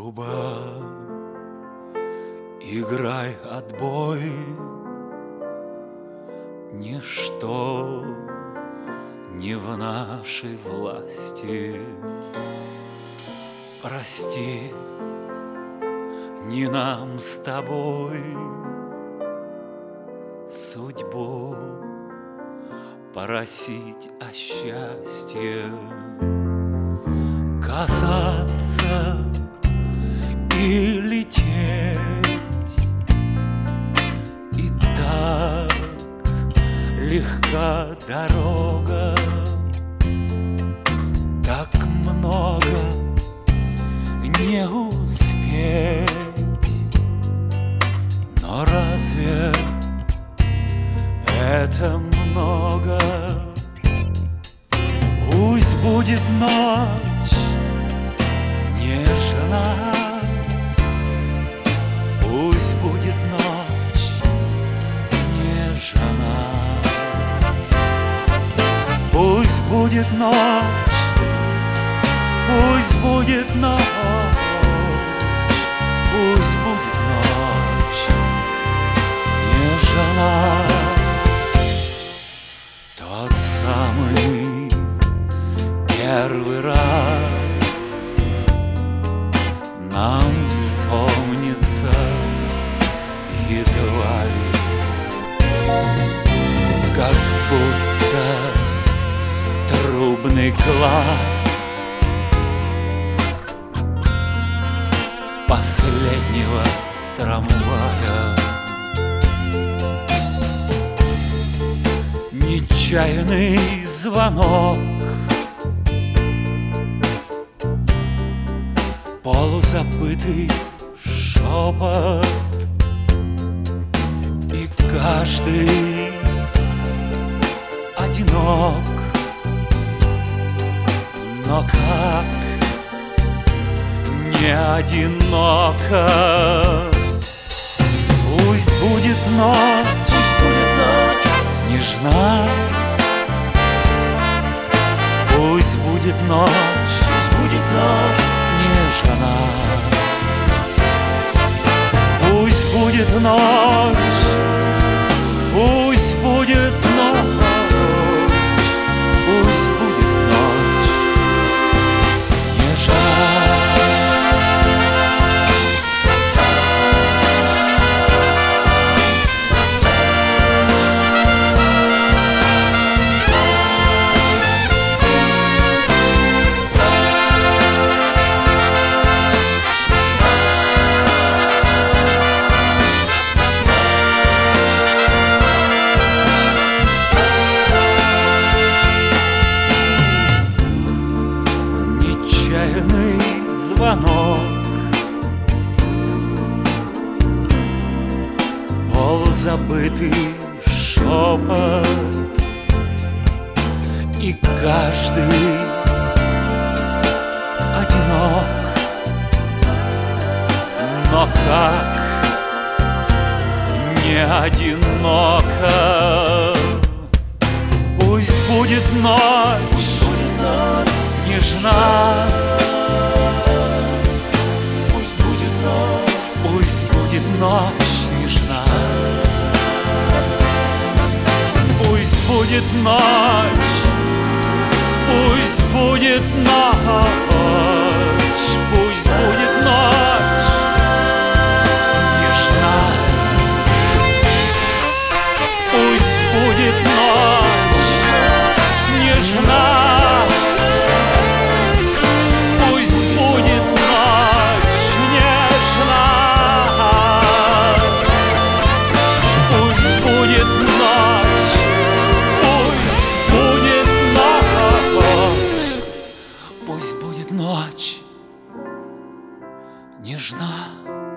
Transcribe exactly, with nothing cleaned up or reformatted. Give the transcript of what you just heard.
Труба, играй отбой, ничто не в нашей власти. Прости, не нам с тобой судьбу просить о счастье, касаться и лететь. И так легка дорога, так много не успеть. Но разве это много? Пусть будет ночь нежна, пусть будет ночь нежна, пусть будет ночь, пусть будет ночь, пусть будет ночь нежна. Тот самый первый раз нам вспомнится едва ли, как будто трубный глаз последнего трамвая. Нечаянный звонок, полузабытый шепот, и каждый одинок. Но как не одиноко? Пусть будет ночь, пусть будет ночь нежна, пусть будет ночь, пусть будет ночь нежна, пусть будет ночь, пусть будет ночь, пусть будет ночь нежна. Звонок, полузабытый шепот, и каждый одинок. Но как не одиноко? Пусть будет ночь, будет ночь нежна, пусть будет ночь нежна, пусть будет ночь, пусть будет ночь, пусть будет ночь нежна, пусть будет ночь нежна. Ночь нежна.